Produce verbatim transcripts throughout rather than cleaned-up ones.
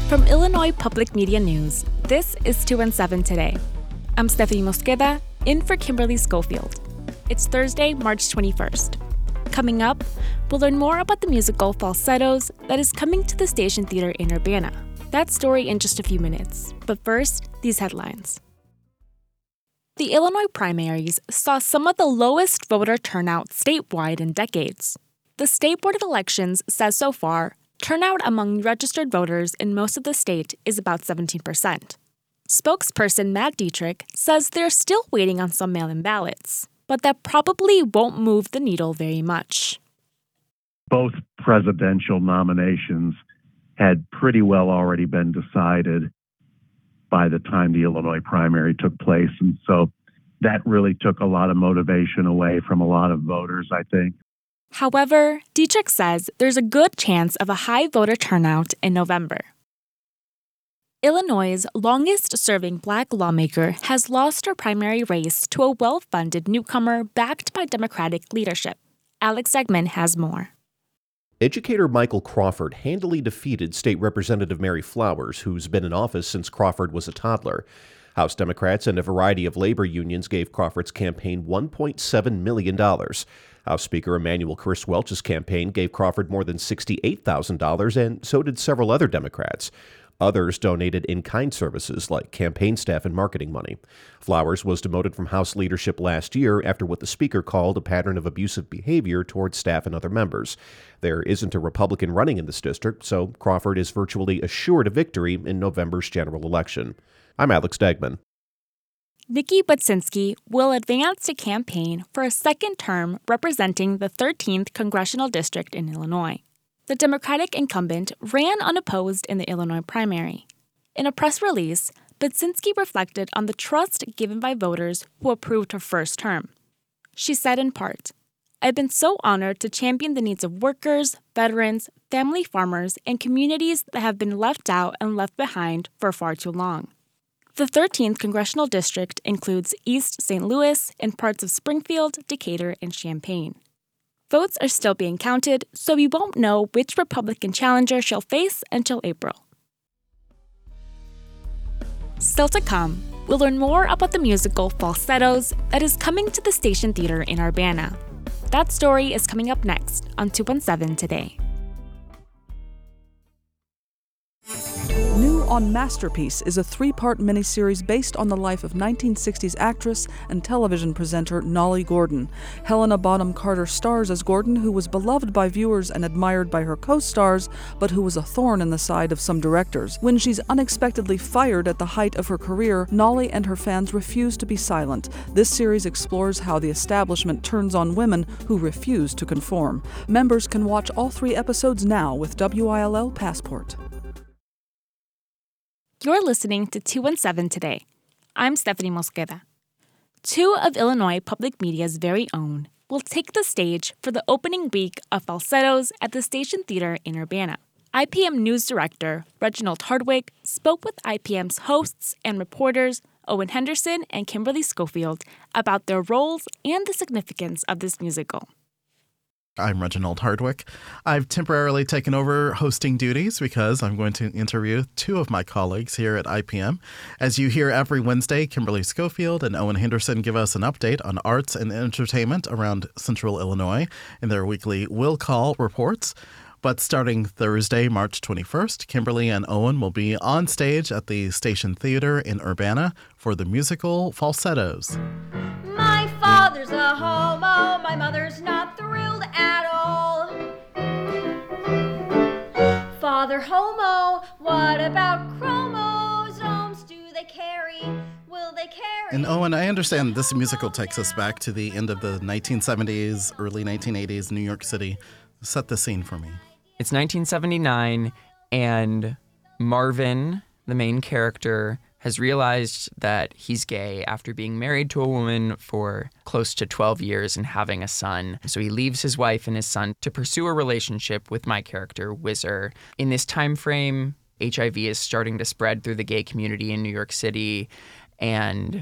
From Illinois Public Media News, this is two one seven Today. I'm Stephanie Mosqueda, in for Kimberly Schofield. It's Thursday, March twenty-first. Coming up, we'll learn more about the musical Falsettos that is coming to the Station Theater in Urbana. That story in just a few minutes. But first, these headlines. The Illinois primaries saw some of the lowest voter turnout statewide in decades. The State Board of Elections says so far, turnout among registered voters in most of the state is about seventeen percent. Spokesperson Matt Dietrich says they're still waiting on some mail-in ballots, but that probably won't move the needle very much. Both presidential nominations had pretty well already been decided by the time the Illinois primary took place, and so that really took a lot of motivation away from a lot of voters, I think. However, Dietrich says there's a good chance of a high voter turnout in November. Illinois' longest-serving Black lawmaker has lost her primary race to a well-funded newcomer backed by Democratic leadership. Alex Segman has more. Educator Michael Crawford handily defeated State Representative Mary Flowers, who's been in office since Crawford was a toddler. House Democrats and a variety of labor unions gave Crawford's campaign one point seven million dollars. House Speaker Emanuel Chris Welch's campaign gave Crawford more than sixty-eight thousand dollars, and so did several other Democrats. Others donated in-kind services like campaign staff and marketing money. Flowers was demoted from House leadership last year after what the Speaker called a pattern of abusive behavior towards staff and other members. There isn't a Republican running in this district, so Crawford is virtually assured a victory in November's general election. I'm Alex Degman. Nikki Budzinski will advance to campaign for a second term representing the thirteenth Congressional District in Illinois. The Democratic incumbent ran unopposed in the Illinois primary. In a press release, Budzinski reflected on the trust given by voters who approved her first term. She said in part, "I've been so honored to champion the needs of workers, veterans, family farmers, and communities that have been left out and left behind for far too long." The thirteenth Congressional District includes East Saint Louis and parts of Springfield, Decatur, and Champaign. Votes are still being counted, so we won't know which Republican challenger she'll face until April. Still to come, we'll learn more about the musical Falsettos that is coming to the Station Theater in Urbana. That story is coming up next on two one seven Today. New on Masterpiece is a three-part miniseries based on the life of nineteen sixties actress and television presenter Nolly Gordon. Helena Bonham Carter stars as Gordon, who was beloved by viewers and admired by her co-stars, but who was a thorn in the side of some directors. When she's unexpectedly fired at the height of her career, Nolly and her fans refuse to be silent. This series explores how the establishment turns on women who refuse to conform. Members can watch all three episodes now with W I L L Passport. You're listening to two one seven Today. I'm Stephanie Mosqueda. Two of Illinois Public Media's very own will take the stage for the opening week of Falsettos at the Station Theater in Urbana. I P M News Director Reginald Hardwick spoke with I P M's hosts and reporters Owen Henderson and Kimberly Schofield about their roles and the significance of this musical. I'm Reginald Hardwick. I've temporarily taken over hosting duties because I'm going to interview two of my colleagues here at I P M. As you hear every Wednesday, Kimberly Schofield and Owen Henderson give us an update on arts and entertainment around Central Illinois in their weekly Will Call reports. But starting Thursday, March twenty-first, Kimberly and Owen will be on stage at the Station Theater in Urbana for the musical Falsettos. My father's a homo, my mother's not thrilled at all. Father homo, what about chromosomes? Do they carry? Will they carry? And Owen, I understand this musical takes us back to the end of the nineteen seventies, early nineteen eighties, New York City. Set the scene for me. It's nineteen seventy-nine, and Marvin, the main character, has realized that he's gay after being married to a woman for close to twelve years and having a son. So he leaves his wife and his son to pursue a relationship with my character, Whizzer. In this time frame, H I V is starting to spread through the gay community in New York City, and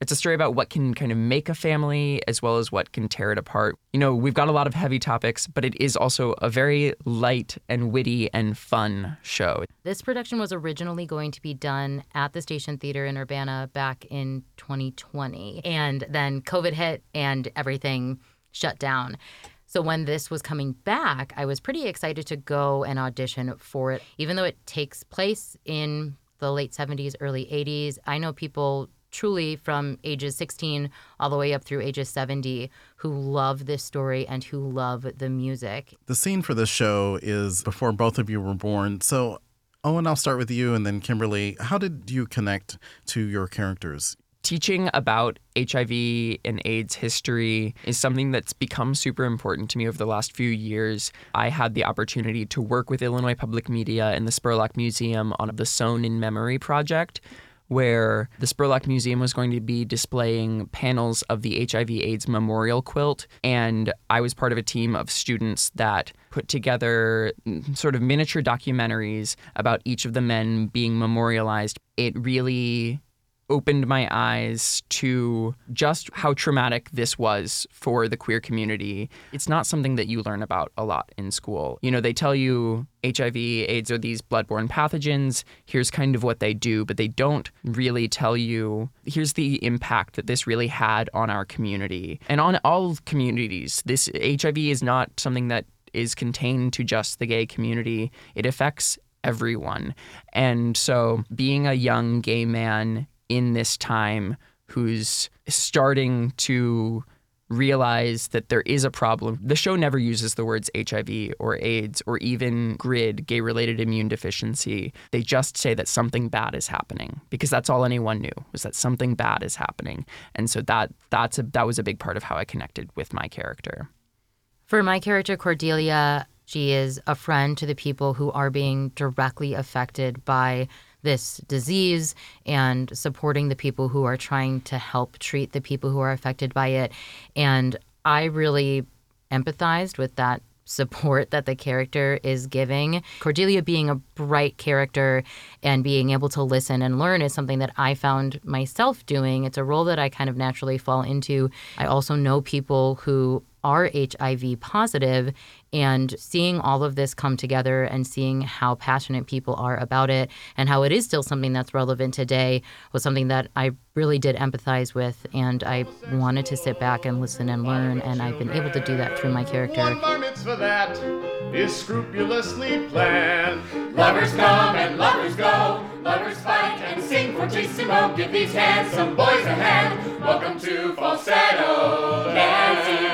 It's a story about what can kind of make a family as well as what can tear it apart. You know, we've got a lot of heavy topics, but it is also a very light and witty and fun show. This production was originally going to be done at the Station Theater in Urbana back in twenty twenty. And then COVID hit and everything shut down. So when this was coming back, I was pretty excited to go and audition for it. Even though it takes place in the late seventies, early eighties, I know people truly from ages sixteen all the way up through ages seventy who love this story and who love the music. The scene for this show is before both of you were born. So, Owen, I'll start with you, and then Kimberly. How did you connect to your characters? Teaching about H I V and AIDS history is something that's become super important to me over the last few years. I had the opportunity to work with Illinois Public Media and the Spurlock Museum on the Sewn in Memory project, where the Spurlock Museum was going to be displaying panels of the H I V AIDS memorial quilt. And I was part of a team of students that put together sort of miniature documentaries about each of the men being memorialized. It really opened my eyes to just how traumatic this was for the queer community. It's not something that you learn about a lot in school. You know, they tell you H I V, AIDS are these bloodborne pathogens. Here's kind of what they do, but they don't really tell you, here's the impact that this really had on our community and on all communities. This H I V is not something that is contained to just the gay community. It affects everyone. And so being a young gay man in this time who's starting to realize that there is a problem. The show never uses the words H I V or AIDS or even GRID, gay-related immune deficiency. They just say that something bad is happening because that's all anyone knew, was that something bad is happening. And so that that's a, that was a big part of how I connected with my character. For my character, Cordelia, she is a friend to the people who are being directly affected by this disease and supporting the people who are trying to help treat the people who are affected by it. And I really empathized with that support that the character is giving. Cordelia being a bright character and being able to listen and learn is something that I found myself doing. It's a role that I kind of naturally fall into. I also know people who are H I V positive, and seeing all of this come together and seeing how passionate people are about it and how it is still something that's relevant today was something that I really did empathize with, and I wanted to sit back and listen and learn, and I've been able to do that through my character. One bar mitzvah that is scrupulously planned. Lovers come and lovers go, lovers fight and sing fortissimo. Give these handsome boys a hand. Welcome to Falsetto. Nancy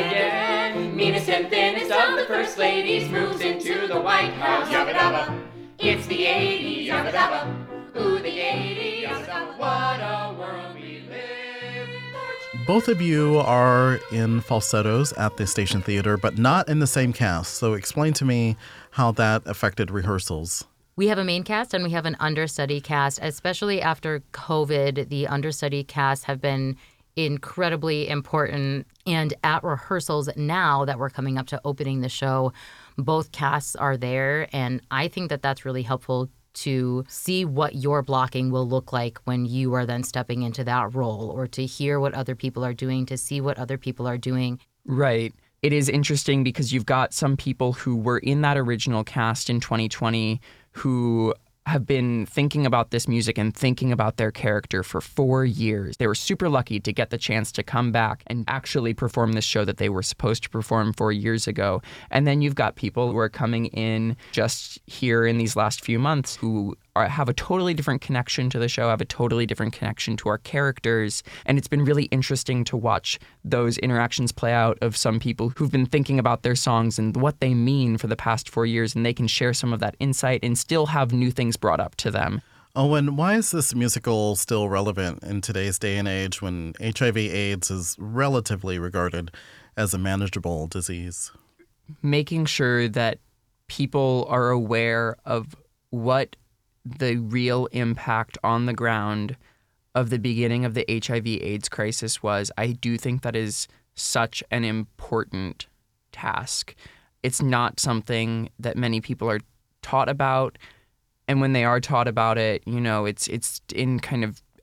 Reagan, meanest and thinnest of the first ladies, moves into the White House. Yabba dabba, it's the eighties. Yabba dabba, ooh the eighties. Yabba dabba, what a world we live. Both of you are in falsettos at the Station Theater, but not in the same cast. So explain to me how that affected rehearsals. We have a main cast and we have an understudy cast. Especially after COVID, the understudy cast have been incredibly important. And at rehearsals now that we're coming up to opening the show, both casts are there. And I think that that's really helpful to see what your blocking will look like when you are then stepping into that role, or to hear what other people are doing, to see what other people are doing. Right. It is interesting because you've got some people who were in that original cast in twenty twenty who have been thinking about this music and thinking about their character for four years. They were super lucky to get the chance to come back and actually perform this show that they were supposed to perform four years ago. And then you've got people who are coming in just here in these last few months who are, have a totally different connection to the show, have a totally different connection to our characters. And it's been really interesting to watch those interactions play out of some people who've been thinking about their songs and what they mean for the past four years, and they can share some of that insight and still have new things brought up to them. Owen, why is this musical still relevant in today's day and age when H I V AIDS is relatively regarded as a manageable disease? Making sure that people are aware of what the real impact on the ground of the beginning of the H I V AIDS crisis was, I do think that is such an important task. It's not something that many people are taught about. And when they are taught about it, you know, it's it's in kind of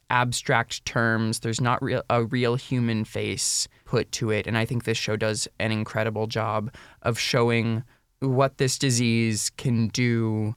abstract terms. There's not real, a real human face put to it. And I think this show does an incredible job of showing what this disease can do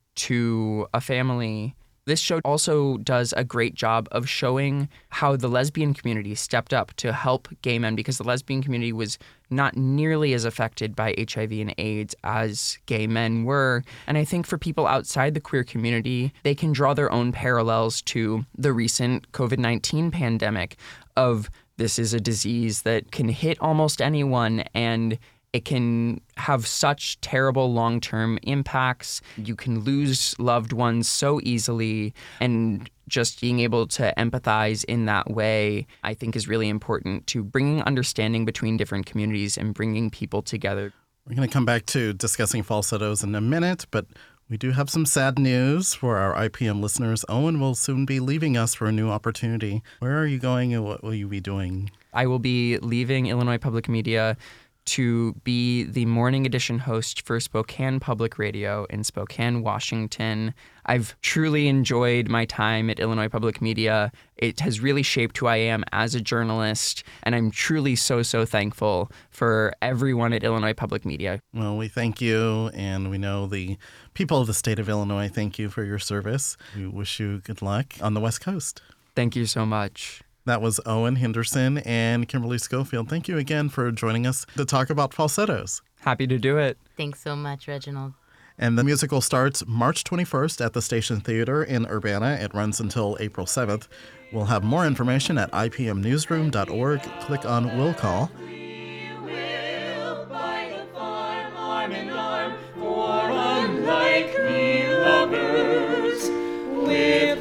to a family. This show also does a great job of showing how the lesbian community stepped up to help gay men, because the lesbian community was not nearly as affected by H I V and AIDS as gay men were. And I think for people outside the queer community, they can draw their own parallels to the recent covid nineteen pandemic of this is a disease that can hit almost anyone, and it can have such terrible long-term impacts. You can lose loved ones so easily, and just being able to empathize in that way, I think, is really important to bringing understanding between different communities and bringing people together. We're going to come back to discussing falsettos in a minute, but we do have some sad news for our I P M listeners. Owen will soon be leaving us for a new opportunity. Where are you going and what will you be doing? I will be leaving Illinois Public Media to be the morning edition host for Spokane Public Radio in Spokane, Washington. I've truly enjoyed my time at Illinois Public Media. It has really shaped who I am as a journalist, and I'm truly so, so thankful for everyone at Illinois Public Media. Well, we thank you, and we know the people of the state of Illinois thank you for your service. We wish you good luck on the West Coast. Thank you so much. That was Owen Henderson and Kimberly Schofield. Thank you again for joining us to talk about falsettos. Happy to do it. Thanks so much, Reginald. And the musical starts March twenty-first at the Station Theater in Urbana. It runs until April seventh. We'll have more information at I P M newsroom dot org. Click on Will Call. We will bide the farm, arm in arm, for unlikely lovers with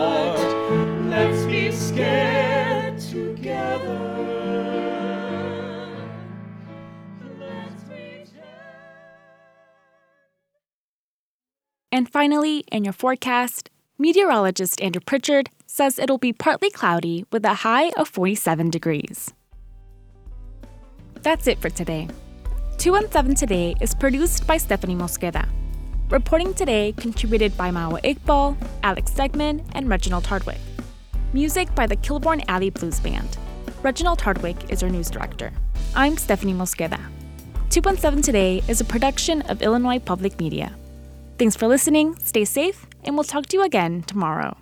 heart. Let's be scared together. Let's pretend. And finally, in your forecast, meteorologist Andrew Pritchard says it'll be partly cloudy with a high of forty-seven degrees. That's it for today. two one seven Today is produced by Stephanie Mosqueda. Reporting today contributed by Mawa Iqbal, Alex Stegman, and Reginald Hardwick. Music by the Kilbourne Alley Blues Band. Reginald Hardwick is our news director. I'm Stephanie Mosqueda. two one seven Today is a production of Illinois Public Media. Thanks for listening, stay safe, and we'll talk to you again tomorrow.